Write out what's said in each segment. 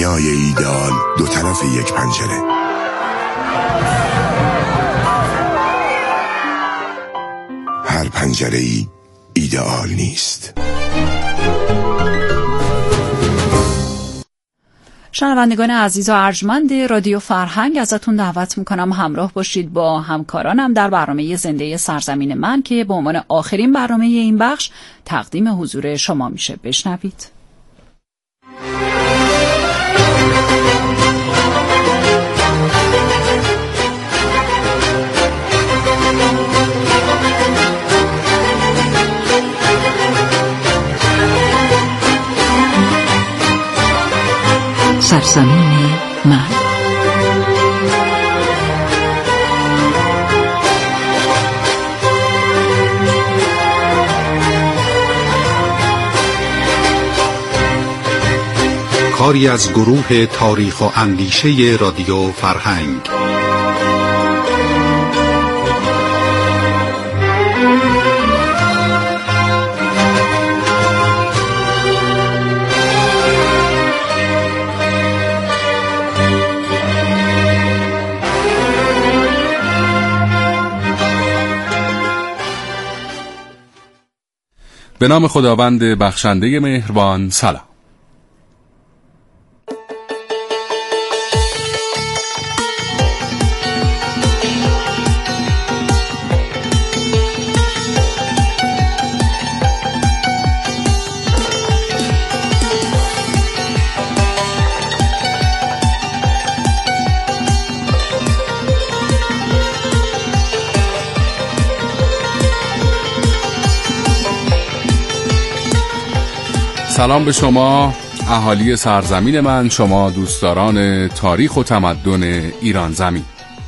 دنیای ایدئال دو طرف یک پنجره. هر پنجره‌ای ایدئال نیست. شنوندگان عزیز و ارجمند رادیو فرهنگ، ازتون دعوت میکنم همراه باشید با همکارانم در برنامه زنده سرزمین من که به عنوان آخرین برنامه این بخش تقدیم حضور شما میشه. بشنوید. سرزمین من. کاری از گروه تاریخ و اندیشه رادیو فرهنگ. به نام خداوند بخشنده مهربان. سلام. سلام به شما اهالی سرزمین من، شما دوستداران تاریخ و تمدن ایران زمین.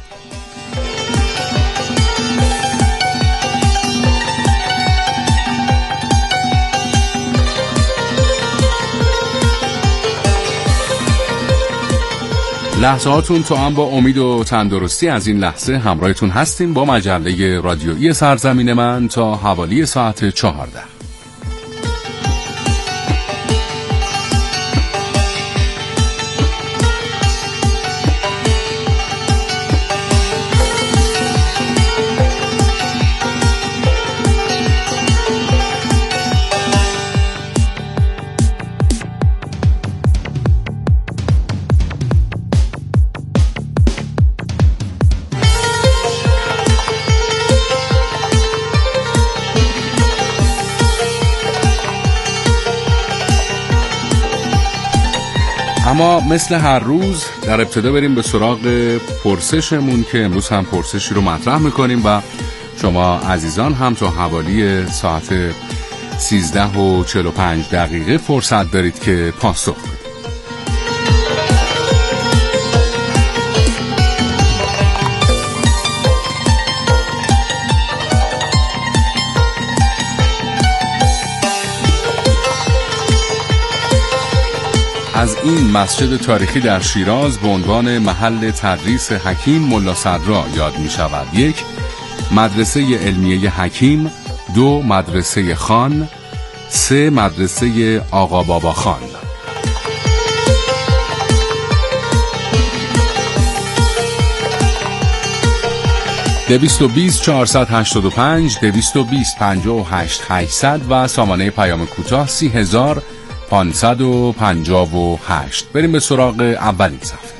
لحظه هاتون تو هم با امید و تندرستی از این لحظه همراهتون هستیم با مجله رادیویی سرزمین من تا حوالی ساعت 14. اما مثل هر روز در ابتدا بریم به سراغ پرسشمون که امروز هم پرسشی رو مطرح میکنیم و شما عزیزان هم تا حوالی ساعت 13:45 فرصت دارید که پاسخ بدید. از این مسجد تاریخی در شیراز به عنوان محل تدریس حکیم ملا صدرا یاد می شود. 1. مدرسه علمیه حکیم. 2. مدرسه خان. 3. مدرسه آقا بابا خان. (220 485 220 58 800) و سامانه پیام کوتاه 30558. بریم به سراغ اولین صفحه.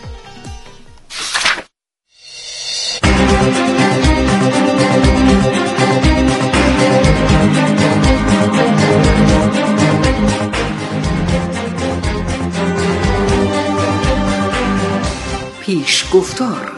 پیش گفتار.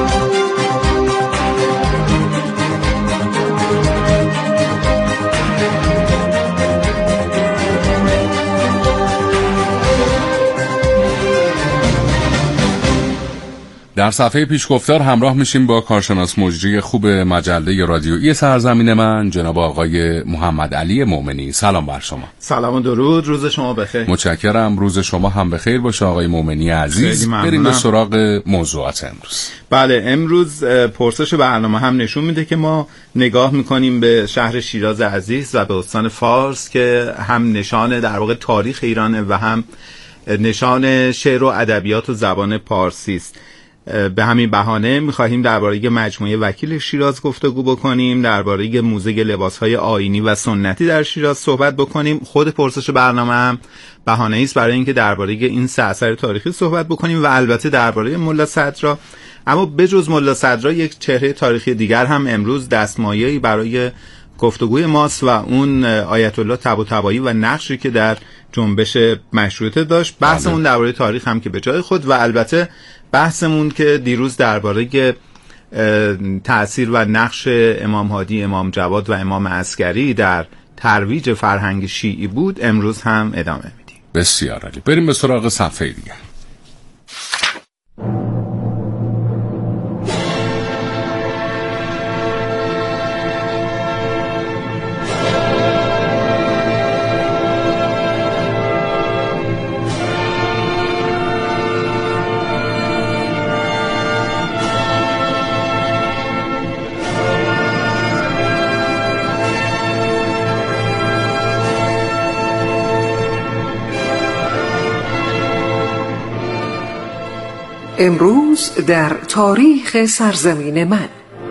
در صفحه پیشگفتار همراه میشیم با کارشناس مجری خوب مجله رادیویی سرزمین من، جناب آقای محمد علی مومنی. سلام بر شما. سلام و درود، روز شما بخیر. متشکرم، روز شما هم بخیر باشه آقای مومنی عزیز. بریم به سراغ موضوعات امروز. بله، امروز پرسش برنامه هم نشون میده که ما نگاه میکنیم به شهر شیراز عزیز و به استان فارس که هم نشانه در واقع تاریخ ایرانه و هم نشان شعر و ادبیات و زبان پارسی است. به همین بهانه می‌خواهیم درباره مجموعه وکیل شیراز گفتگو بکنیم، درباره موزه لباس‌های آیینی و سنتی در شیراز صحبت بکنیم. خود پرسش برنامه هم بهانه‌ای است برای اینکه درباره این سه اثر تاریخی صحبت بکنیم و البته درباره ملا صدرا. اما بجز ملا صدرا یک چهره تاریخی دیگر هم امروز دستمایه‌ای برای گفتگوی ماست و اون آیت الله طباطبایی و نقشی که در جنبش مشروطه داشت. بحثمون درباره تاریخ هم که به جای خود و البته بحثمون که دیروز درباره تأثیر و نقش امام هادی، امام جواد و امام عسکری در ترویج فرهنگ شیعی بود امروز هم ادامه میدیم. بسیار عالی. بریم به سراغ صفحه دیگه. امروز در تاریخ سرزمین من.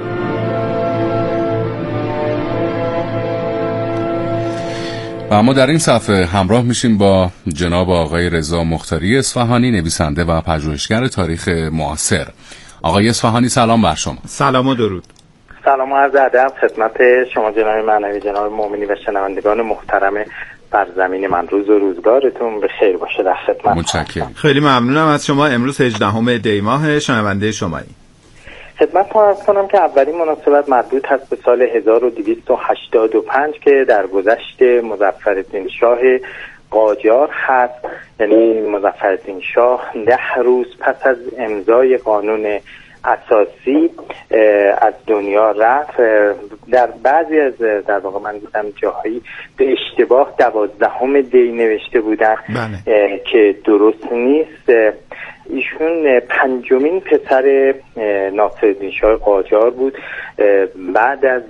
و اما در این صفحه همراه میشیم با جناب آقای رضا مختاری اصفهانی، نویسنده و پژوهشگر تاریخ معاصر. آقای اصفهانی سلام بر شما. سلام و درود. سلام و عرض ادب خدمت شما جناب معنوی، جناب مؤمنی و شنوندگان محترم بر زمین من. روز و روزگارتون به خیر باشه. در خدمت. متشکرم. خیلی ممنونم از شما. امروز 18 دی ماه، شنونده شمایی. خدمتتون عرض کنم که اولین مناسبت مربوط هست به سال 1285 که در گذشت مظفرالدین شاه قاجار هست. یعنی مظفرالدین شاه 10 روز پس از امضای قانون اساسی از دنیا رفت. در بعضی از در واقع من دیدم جاهایی به اشتباه 12 دی نوشته بودن که درست نیست. ایشون 5مین پسر ناصرالدین شاه قاجار بود. بعد از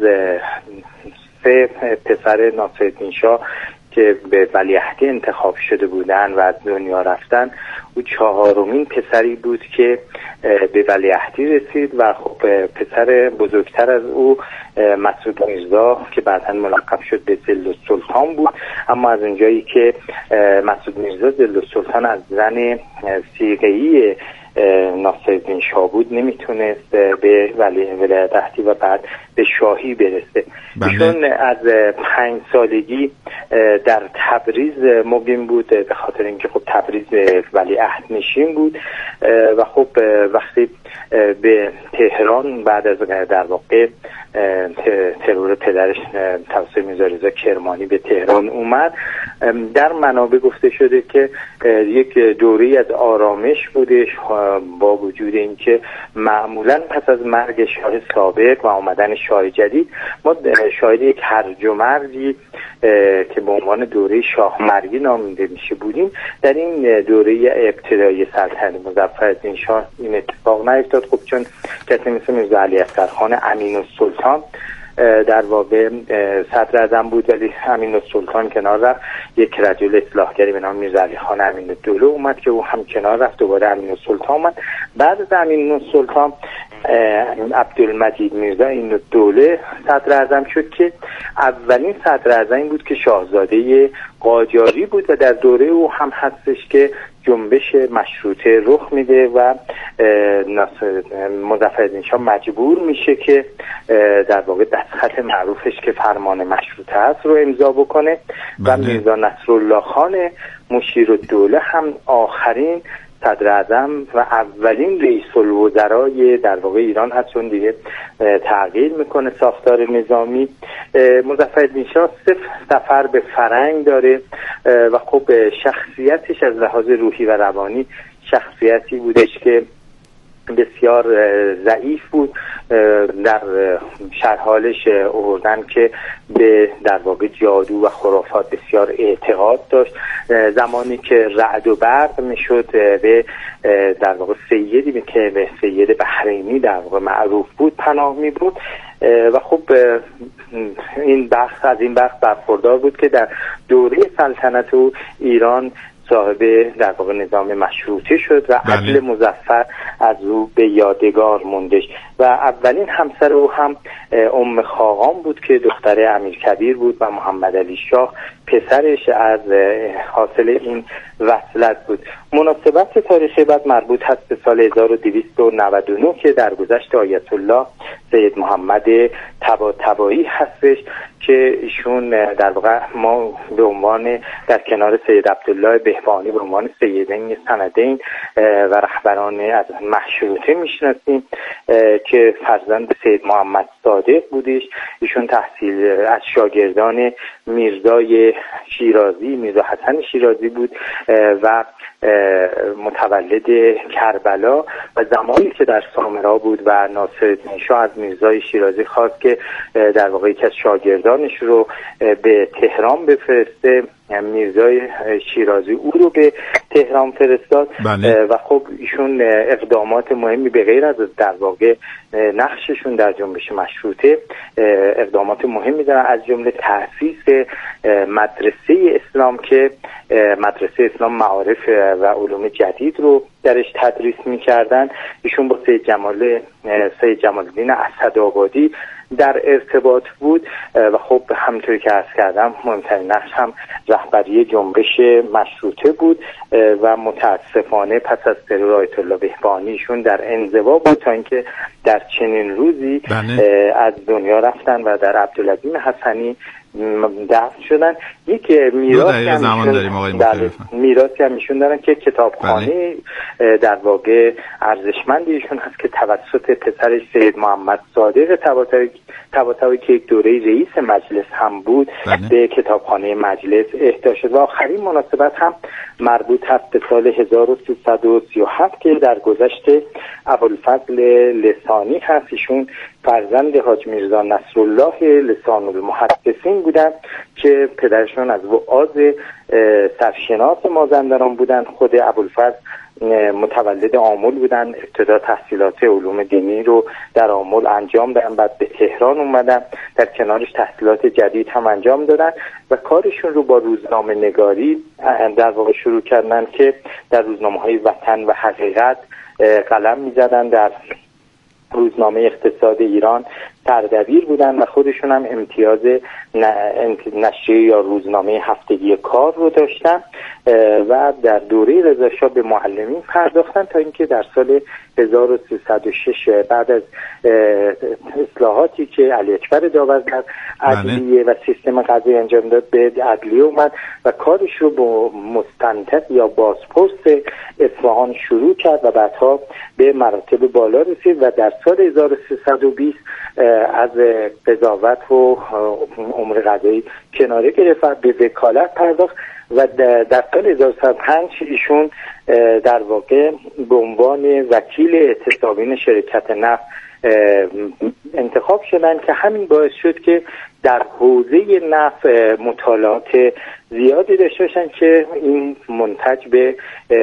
3 پسر ناصرالدین شاه که به ولیعهدی انتخاب شده بودن و از دنیا رفتن، او 4مین پسری بود که به ولیعهدی رسید و خب پسر بزرگتر از او مسعود میرزا که بعداً ملقب شد به ذل‌السلطان بود. اما از اونجایی که مسعود میرزا ذل‌السلطان از زن صیغه‌ای ناصرالدین شاه بود نمیتونست به ولیعهدی و بعد به شاهی برسه. ایشون از 5 سالگی در تبریز مقیم بود به خاطر اینکه خب تبریز ولیعهد نشین بود و خب وقتی به تهران بعد از در واقع ترور پدرش توسط میرزا رضا کرمانی به تهران اومد، در منابع گفته شده که یک دوره‌ای از آرامش بودش با وجود اینکه معمولا پس از مرگ شاه سابق و آمدن شاه جدید ما شاهد یک هرج و مرجی که به عنوان دوره شاهمرگی نامیده میشه بودیم. در این دوره ابتدایی سلطنت مظفرالدین شاه این اتفاق نیفتاد. خب چون کسی مثل میرزا علی اصغرخان امین‌السلطان در واقع صدر اعظم بود ولی امین‌السلطان کنار رفت، یک رجل اصلاحگری به نام میرزا علی خان امین‌الدوله اومد که او هم کنار رفت، دوباره امین‌السلطان اومد. بعد از امین‌السلطان عبدالمجید میرزا امین‌الدوله صدر اعظم شد که اولین صدر اعظم بود که شاهزاده قاجاری بود و در دوره او هم هستش که جنبش مشروطه رخ میده و مظفرالدین شاه مجبور میشه که در واقع دستخط معروفش که فرمان مشروطه است رو امضا بکنه و میرزا نصرالله خان مشیرالدوله هم آخرین صدر اعظم و اولین رئیس الوزرای در واقع ایران هست، چون دیگه تغییر میکنه ساختار نظامی. مظفرالدین شاه 0 سفر به فرنگ داره و خب شخصیتش از لحاظ روحی و روانی شخصیتی بودش که بسیار ضعیف بود. در شرحالش آوردن که به در واقع جادو و خرافات بسیار اعتقاد داشت. زمانی که رعد و برق میشد به در واقع سیدی که به سید بحرینی در واقع معروف بود پناه می بود و خب این بخش برخوردار بود که در دوره سلطنت و ایران صاحب در واقع نظام مشروطه شد و عدل مظفر از او به یادگار موندش و اولین همسر او هم ام خاقان بود که دختر امیرکبیر بود و محمد علی شاه پسرش از حاصل این وصلت بود. مناسبت تاریخی بعد مربوط هست به سال 1299 که در گذشت آیت الله سید محمد طباطبایی هستش که ایشون در واقع ما به عنوان در کنار سید عبدالله بهبانی به عنوان سیدین سندین و رهبران از مشروطه میشناسیم که فرزند سید محمد صادق بودش. ایشون تحصیل از شاگردان میرزای شیرازی، میرزا حسن شیرازی بود و متولد کربلا و زمانی که در سامرا بود و ناصرالدین شاه از میرزای شیرازی خواست که در واقع یکی از شاگردانش رو به تهران بفرسته، میرزای شیرازی او رو به تهران فرستاد. و خب ایشون اقدامات مهمی به غیر از در واقع نقششون در جنبش مشروطه اقدامات مهمی دارن، از جمله تأسیس مدرسه اسلام که مدرسه اسلام معارف و علوم جدید رو درش تدریس می‌کردن. ایشون با سید جمال الدین اسدآبادی در ارتباط بود و خب همونطوری که عرض کردم مهمترین نقش هم رهبری جنبش مشروطه بود و متاسفانه پس از ترور آیت الله بهبانیشون در انزوا بود تا اینکه در چنین روزی از دنیا رفتن و در عبدالعظیم حسنی دفن شدن. یک میراثی هم ایشون دارن که کتابخانه در واقع ارزشمندی ایشون هست که توسط پسرش سید محمد صادق طباطبایی که یک دوره رئیس مجلس هم بود به کتابخانه مجلس اهدا شد. و آخرین مناسبت هم مربوط هست به سال 1337 که در گذشت ابوالفضل لسانی هست. ایشون فرزند حاج میرزا نصرالله لسان المحدثین بودن که پدرشون از وعاظ سرشناس مازندران بودن. خود ابوالفضل متولد آمل بودن، ابتدا تحصیلات علوم دینی رو در آمل انجام دادن، بعد به تهران اومدن، در کنارش تحصیلات جدید هم انجام دادن و کارشون رو با روزنامه نگاری در واقع شروع کردن که در روزنامه‌های وطن و حقیقت قلم می‌زدن. در روزنامه اقتصاد ایران سردبیر بودن و خودشون هم امتیاز نشریه یا روزنامه هفتگی کار رو داشتن و در دوره رضاشاه به معلمین پرداختن تا اینکه در سال 1306 بعد از اصلاحاتی که علی اکبر داور در عدلیه و سیستم قضایی انجام داد به عدلیه اومد و کارش رو با مستنطق یا بازپرس اصفهان شروع کرد و بعدها به مراتب بالا رسید و در سال 1320 از قضاوت و امور قضایی کناره گرفت و به وکالت پرداخت و در سال 2005 ایشون در واقع به عنوان وکیل اعتصابین شرکت نفت انتخاب شدن که همین باعث شد که در حوزه نفت مطالعات زیادی داشته باشن که این منتج به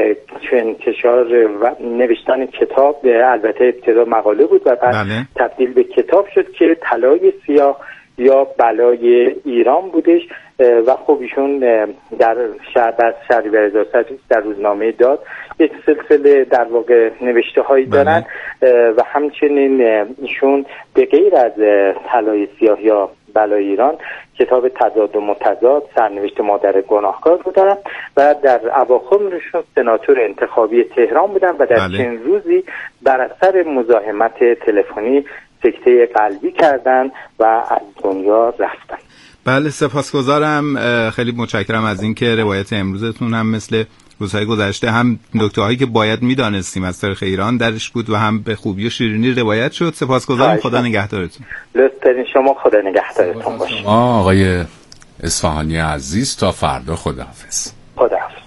انتشار و نوشتن کتاب، البته ابتدا مقاله بود و بعد تبدیل به کتاب شد که طلای سیاه یا بلای ایران بودش و خب ایشون در شهریور 2020 در روزنامه داد یک سلسله در واقع نوشته هایی دارن و همچنین ایشون به غیر از طلای سیاه یا بلای ایران کتاب تضاد و متضاد، سرنوشت مادر گناهکار رو دارن و در اواخرشون سناتور انتخابی تهران بودن و در چند روزی بر اثر مزاحمت تلفنی سکته قلبی کردن و از دنیا رفتن. بله، سپاسگزارم، خیلی متشکرم از این که روایت امروزتون هم مثل روزهای گذشته هم نکته‌هایی که باید می‌دانستیم از تاریخ ایران درش بود و هم به خوبی و شیرینی روایت شد. سپاسگزارم، خدا نگهدارتون. لطف دارین شما، خدا نگهدارتون باشه. آقای اصفهانی عزیز، تا فردا، خداحافظ. خداحافظ.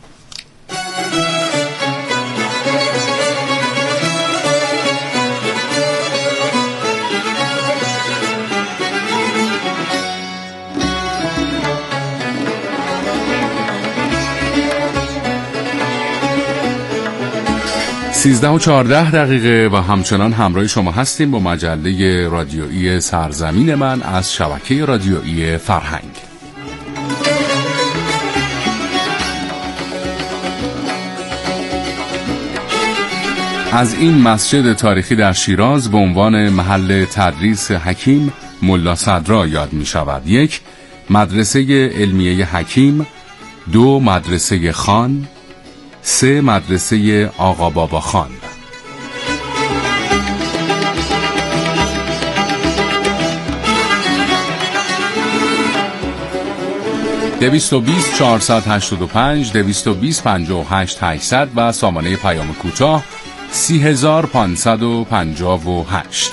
13:14 و همچنان همراه شما هستیم با مجله رادیویی سرزمین من از شبکه رادیویی فرهنگ. از این مسجد تاریخی در شیراز به عنوان محل تدریس حکیم ملا صدرا یاد می شود. 1. مدرسه علمیه حکیم، 2. مدرسه خان، 3. مدرسه آقا بابا خان. دویست و 485 220 58 800 و سامانه پیام کوتاه 30558.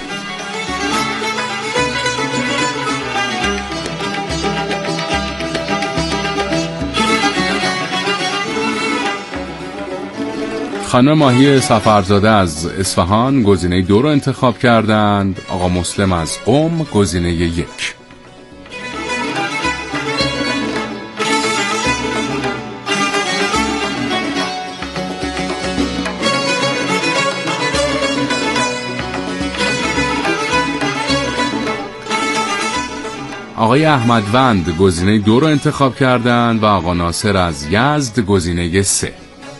خانم ماهی سفرزاده از اصفهان گزینه 2 رو انتخاب کردند. آقا مسلم از قم گزینه 1. آقای احمدوند گزینه 2 رو انتخاب کردند و آقا ناصر از یزد گزینه 3.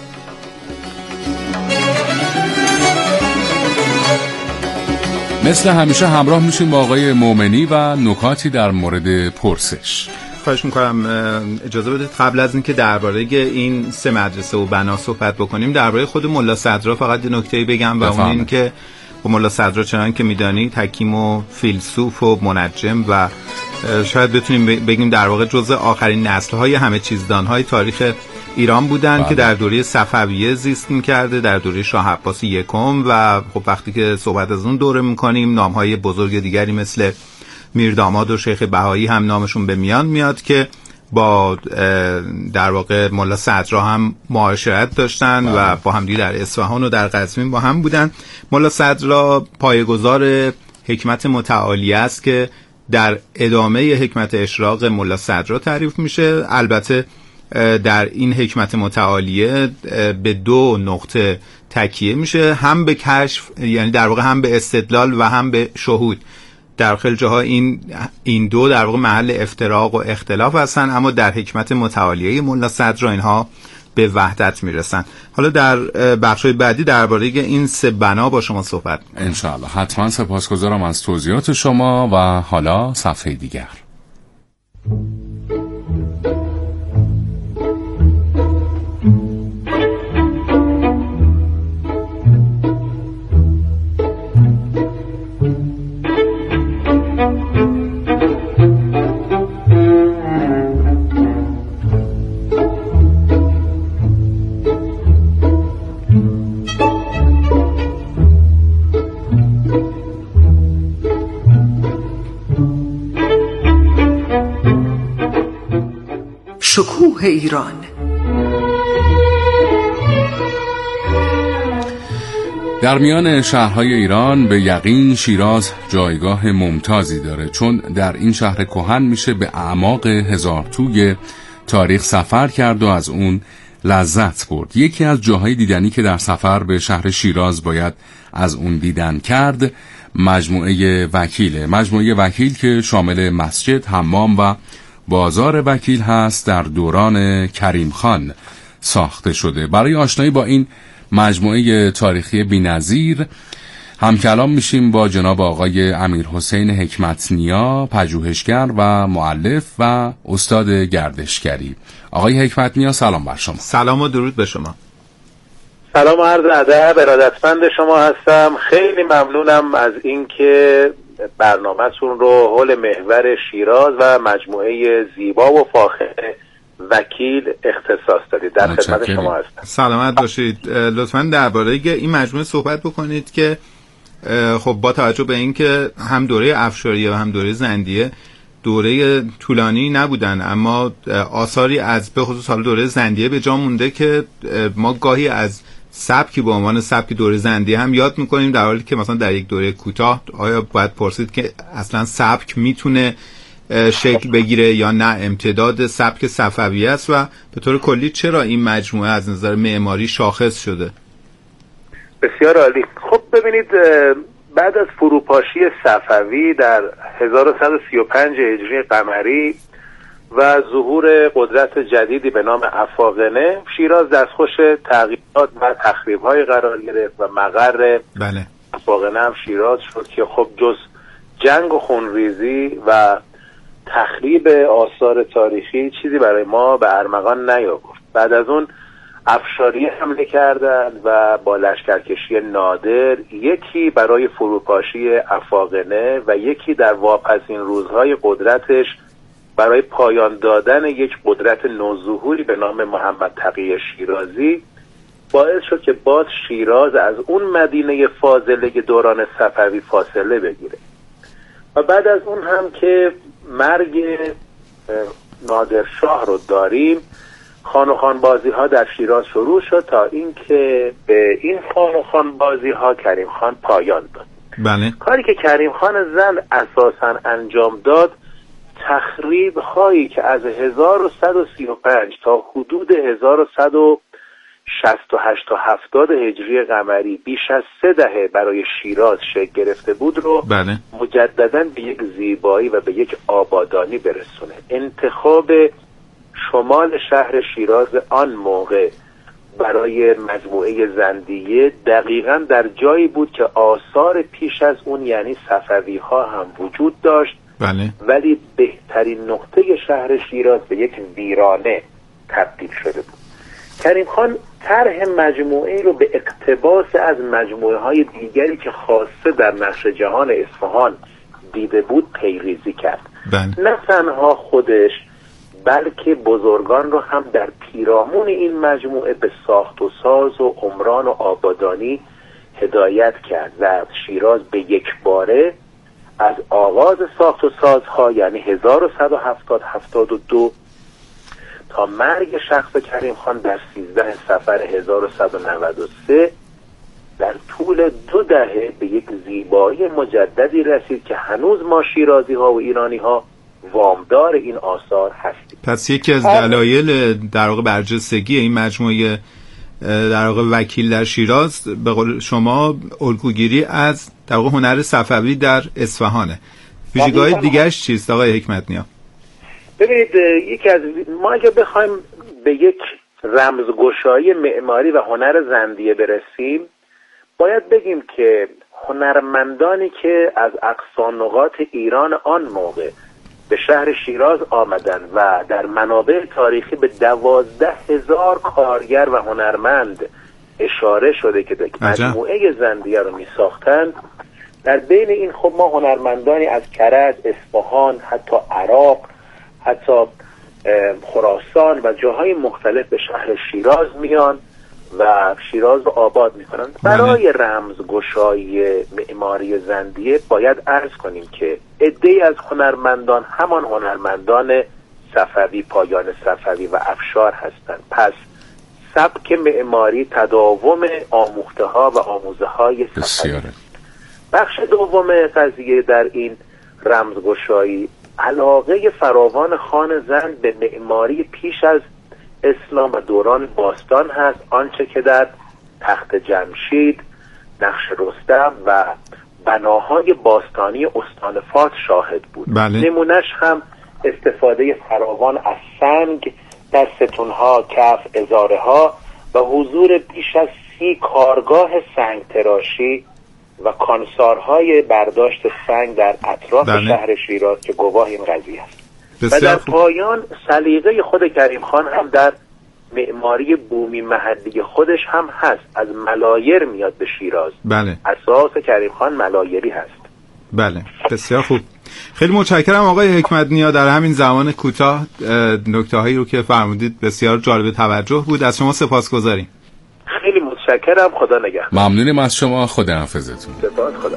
مثل همیشه همراه میشیم با آقای مومنی و نکاتی در مورد پرسش. خواهش میکنم اجازه بدید قبل از اینکه درباره این 3 مدرسه و بنا صحبت بکنیم درباره خود ملا صدرا فقط نکته‌ای بگم و اون این که ملا صدرا چنان که میدانید حکیم و فیلسوف و منجم و شاید بتونیم بگیم در واقع جزء آخرین نسل‌های همه چیزدان‌های تاریخ ایران بودن که در دوره صفویه زیست می‌کرده، در دوره شاه عباس یکم و خب وقتی که صحبت از اون دوره می‌کنیم نام‌های بزرگ دیگری مثل میرداماد و شیخ بهایی هم نامشون به میان میاد که با در واقع ملا صدرا هم معاشرت داشتن و با هم دیگه در اصفهان و در قزوین با هم بودن. ملا صدرا پایه‌گذار حکمت متعالیه است که در ادامه حکمت اشراق ملا صدرا تعریف میشه. البته در این حکمت متعالیه به 2 نقطه تکیه میشه، هم به کشف یعنی در واقع هم به استدلال و هم به شهود. در خیلی جاها این 2 در واقع محل افتراق و اختلاف هستن، اما در حکمت متعالیه ملا صدرا اینها به وحدت میرسن. حالا در بخش‌های بعدی درباره این 3 بنا با شما صحبت انشاءالله. حتما سپاسگزارم از توضیحات شما و حالا صفحه دیگر. شکوه ایران. در میان شهرهای ایران به یقین شیراز جایگاه ممتازی داره، چون در این شهر کهن میشه به اعماق هزار توی تاریخ سفر کرد و از اون لذت برد. یکی از جاهای دیدنی که در سفر به شهر شیراز باید از اون دیدن کرد مجموعه وکیله. مجموعه وکیل که شامل مسجد، حمام و بازار وکیل هست در دوران کریم خان ساخته شده. برای آشنایی با این مجموعه تاریخی بی‌نظیر هم کلام میشیم با جناب آقای امیرحسین حکمت‌نیا، پژوهشگر و مؤلف و استاد گردشگری. آقای حکمت‌نیا سلام بر شما. سلام و درود به شما. سلام و عرض ادب، ارادتمند شما هستم. خیلی ممنونم از اینکه برنامه‌تون رو حول محور شیراز و مجموعه زیبا و فاخر وکیل اختصاص دادید. در خدمت شما هستم. سلامت باشید. لطفاً درباره این مجموعه صحبت بکنید که خب با توجه به اینکه هم دوره افشاریه و هم دوره زندیه دوره طولانی نبودن، اما آثاری از به خصوص حال دوره زندیه به جا مونده که ما گاهی از سبکی به عنوان سبک دوره زندیه هم یاد میکنیم، در حالی که مثلا در یک دوره کوتاه آیا باید پرسید که اصلا سبک میتونه شکل بگیره یا نه امتداد سبک صفویه است و به طور کلی چرا این مجموعه از نظر معماری شاخص شده؟ بسیار عالی. خب ببینید، بعد از فروپاشی صفوی در 1135 هجری قمری و ظهور قدرت جدیدی به نام افاقنه، شیراز دستخوش تغییرات و تخریب‌های قرار گرفت و مقر افاقنه هم شیراز شد که خب جز جنگ و خونریزی و تخریب آثار تاریخی چیزی برای ما به ارمغان نیاورد. بعد از اون افشاری حمله کردند و با لشکرکشی نادر، یکی برای فروپاشی افاقنه و یکی در واپسین روزهای قدرتش برای پایان دادن یک قدرت نوظهوری به نام محمد تقی شیرازی، باعث شد که باز شیراز از اون مدینه فاضله دوران صفوی فاصله بگیره. و بعد از اون هم که مرگ نادرشاه رو داریم، خان و خان بازی ها در شیراز شروع شد تا اینکه به این خان و خان بازی ها کریم خان پایان داد. بله. کاری که کریم خان زند اساساً انجام داد، تخریب هایی که از 1135 تا حدود 1168 تا 70 هجری قمری بیش از 3 دهه برای شیراز شکل گرفته بود رو مجدداً به یک زیبایی و به یک آبادانی برسونه. انتخاب شمال شهر شیراز آن موقع برای مجموعه زندیه دقیقاً در جایی بود که آثار پیش از اون یعنی صفوی ها هم وجود داشت. ولی بهترین نقطه شهر شیراز به یک ویرانه تبدیل شده بود. کریم خان طرح مجموعه رو به اقتباس از مجموعه های دیگری که خاصه در نقش جهان اصفهان دیده بود پیریزی کرد. نه تنها خودش بلکه بزرگان رو هم در پیرامون این مجموعه به ساخت و ساز و عمران و آبادانی هدایت کرد و شیراز به یک باره از آغاز ساخت و سازها یعنی 1170-72 تا مرگ شخص کریم خان در 13 صفر 1193 در طول 2 دهه به یک زیبایی مجددی رسید که هنوز ما شیرازی ها و ایرانی ها وامدار این آثار هستیم. پس یکی از دلایل در واقع برجستگی این مجموعه در واقع وکیل در شیراز به قول شما الگوگیری از در واقع هنر صفوی در اصفهانه. ویژگی‌های دیگه‌اش چیست آقای حکمت‌نیا؟ ببینید، یکی از ما اگه بخوایم به یک رمزگشایی معماری و هنر زندیه برسیم، باید بگیم که هنرمندانی که از اقصا نقاط ایران آن موقع به شهر شیراز آمدن و در منابع تاریخی به 12,000 کارگر و هنرمند اشاره شده که مجموعه زندیه رو می ساختند. در بین این خب ما هنرمندانی از کرج، اصفهان، حتی عراق، حتی خراسان و جاهای مختلف به شهر شیراز میان و شیراز رو آباد میکنن. برای رمزگشایی معماری زندیه باید عرض کنیم که عده‌ای از هنرمندان همان هنرمندان صفوی، پایان صفوی و افشار هستند. پس سبک معماری تداوم آموخته ها و آموزه های صفوی. بخش دوم قضیه در این رمزگشایی علاقه فراوان خان زند به معماری پیش از اسلام و دوران باستان هست، آنچه که در تخت جمشید، نقش رستم و بناهای باستانی استان فارس شاهد بود. نمونش هم استفاده فراوان از سنگ در ستونها، کف، ازاره ها و حضور بیش از 30 کارگاه سنگ تراشی و کانسارهای برداشت سنگ در اطراف شهر شیراز که گواه این قضیه است. و در پایان سلیقه خود کریم خان هم در معماری بومی محلی خودش هم هست. از ملایر میاد به شیراز. اساس کریم خان ملایری هست. بله، بسیار خوب. خیلی متشکرم آقای حکمت‌نیا. در همین زمان کوتاه نکته‌هایی رو که فرمودید بسیار جالب توجه بود. از شما سپاسگزاریم. خیلی متشکرم. خدا نگهدار. ممنونم از شما. خدا حافظتون. سپاس. خدا.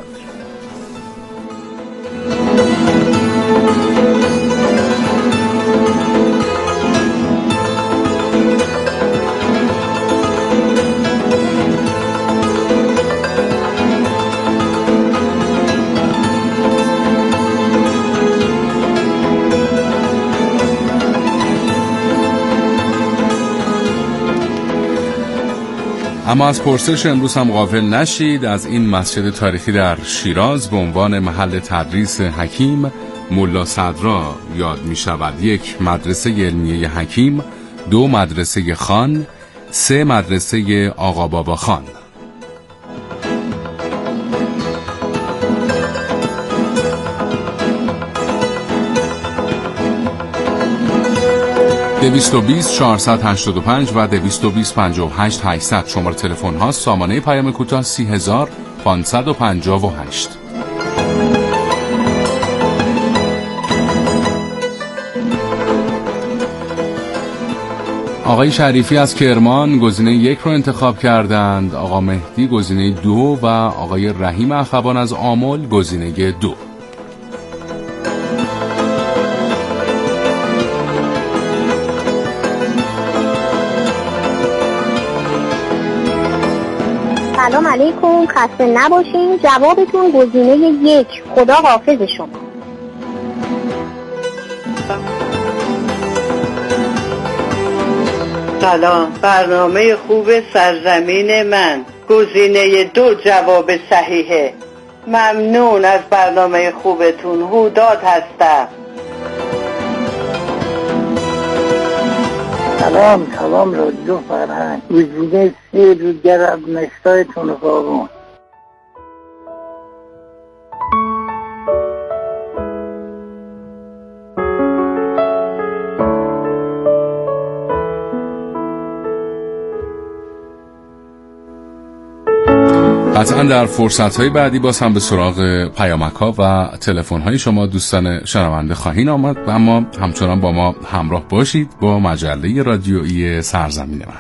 اما از پرسش امروز هم غافل نشید. از این مسجد تاریخی در شیراز به عنوان محل تدریس حکیم ملا صدرا یاد می شود. 1. مدرسه علمیه حکیم. 2. مدرسه خان. 3. مدرسه آقا بابا خان. ...220 485 و 220 58 800 شماره تلفن هاست. سامانه پیام کوتاه 30558. آقای شریفی از کرمان گزینه 1 رو انتخاب کردند، آقا مهدی گزینه 2 و آقای رحیم اخوان از آمل گزینه 2. سلام علیکم، خسته نباشین. جوابتون گزینه 1. خدا حافظ شما. سلام، برنامه خوب سرزمین من گزینه 2 جواب صحیحه. ممنون از برنامه خوبتون. هوداد هستم. سلام رادیو فرهنگ. گزینه 3 رو گرد نشتایتون قابون. قطعا در فرصت‌های بعدی باز هم به سراغ پیامک‌ها و تلفن‌های شما دوستان شنونده خواهید آمد، اما همچنان با ما همراه باشید با مجله رادیویی سرزمین من.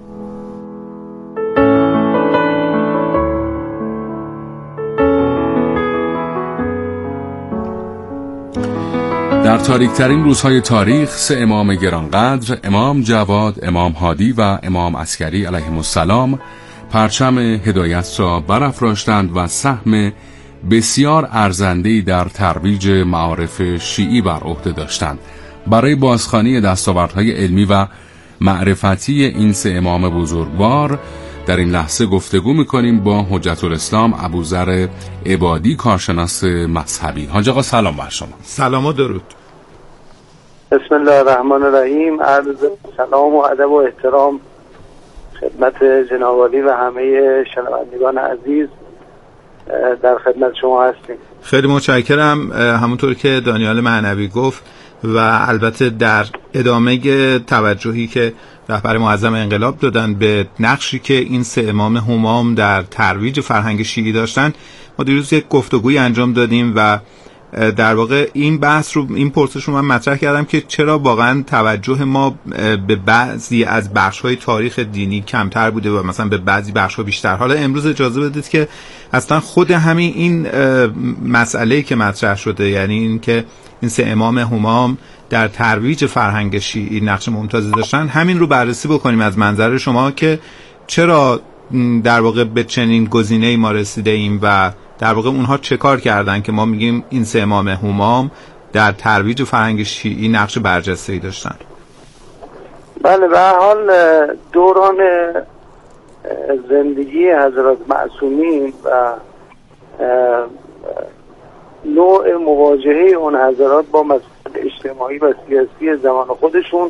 در تاریک‌ترین روزهای تاریخ 3 امام گرانقدر، امام جواد، امام هادی و امام عسکری علیهم السلام پرچم هدایت را برافراشتند و سهم بسیار ارزنده‌ای در ترویج معارف شیعی بر عهده داشتند. برای بازخوانی دستاوردهای علمی و معرفتی این 3 امام بزرگوار در این لحظه گفتگو می‌کنیم با حجت الاسلام ابوذر عبادی، کارشناس مذهبی. حاج آقا سلام بر شما. سلام و درود. بسم الله الرحمن الرحیم. عرض سلام و ادب و احترام خدمت جناب عالی و همه شنوندگان عزیز در خدمت شما هستیم. خیلی متشکرم. همونطور که دانیال معنوی گفت و البته در ادامه توجهی که رهبر معظم انقلاب دادن به نقشی که این 3 امام همام در ترویج فرهنگ شیعی داشتن، ما دیروز یک گفتگوی انجام دادیم و در واقع این بحث رو، این پرسش رو من مطرح کردم که چرا واقعا توجه ما به بعضی از بخش‌های تاریخ دینی کمتر بوده و مثلا به بعضی بخش‌ها بیشتر. حالا امروز اجازه بدید که اصلا خود همین این مسئله‌ای که مطرح شده، یعنی این که این 3 امام همام در ترویج فرهنگ شیعی نقش ممتازی داشتن، همین رو بررسی بکنیم از منظر شما که چرا در واقع به چنین گزینه‌ای ما رسیده ایم و در واقع اونها چه کار کردن که ما میگیم این 3 امام همام در ترویج فرهنگ شیعی نقش برجسته‌ای داشتن. بله، به هر حال دوران زندگی حضرت معصومین و نوع مواجهه اون حضرات با مسائل اجتماعی و سیاسی زمان خودشون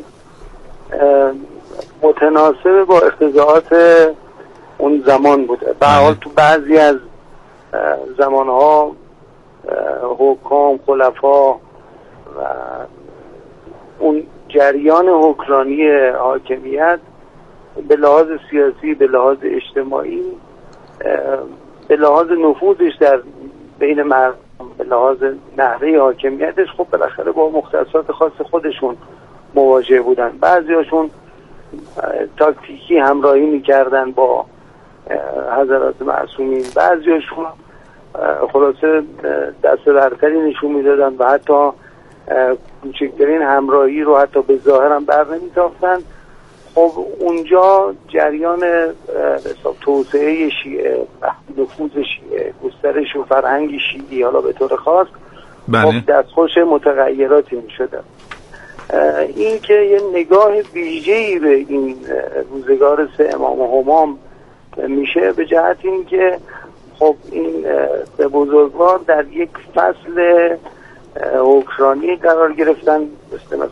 متناسب با اقتضاعات اون زمان بوده. به هر حال تو بعضی از زمانها حکام، خلفا و اون جریان حکمرانی حاکمیت به لحاظ سیاسی، به لحاظ اجتماعی، به لحاظ نفوذش در بین مردم، به لحاظ نحوه حاکمیتش، خب بالاخره با مختصات خاص خودشون مواجه بودن. بعضیاشون تاکتیکی همراهی میکردن با حضرات معصومین، بعضیاشون خلاصه دست برتری نشون میدادن و حتی کوچکترین همراهی رو حتی به ظاهر هم بر نمیتافتن. خب اونجا جریان توسعه شیعه، نفوذ شیعه، گسترش و فرهنگ شیعی حالا به طور خاص خب دستخوش متغیراتی میشده. این که یه نگاه ویژه‌ای به این روزگار 3 امام همام میشه به جهت این که خب این به بزرگوار در یک فصل اوکراینی قرار گرفتن